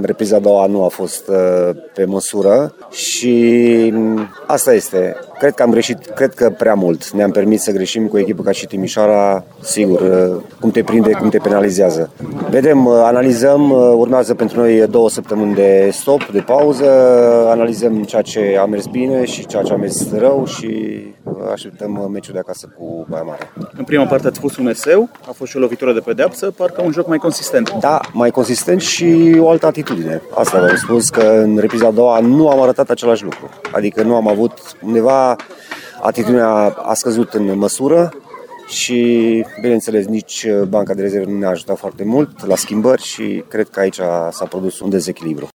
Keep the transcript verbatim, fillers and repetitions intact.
repriza a doua nu a fost pe măsură și asta este. Cred că am greșit, cred că prea mult. Ne-am permis să greșim cu o echipă ca și Timișoara, sigur, cum te prinde, cum te penalizează. Vedem, analizăm, urmează pentru noi două săptămâni de stop, de pauză, analizăm ceea ce a mers bine și ceea ce a mers rău și așteptăm meciul de acasă cu Baia Mare. În prima parte ați fost un eseu, a fost și o lovitură de pedeapsă, parcă un joc mai consistent. Da, mai consistent și o altă atitudine. Asta v-am spus, că în repriza a doua nu am arătat același lucru. Adică nu am avut undeva, atitudinea a scăzut în măsură și, bineînțeles, nici banca de rezervă nu ne-a ajutat foarte mult la schimbări și cred că aici s-a produs un dezechilibru.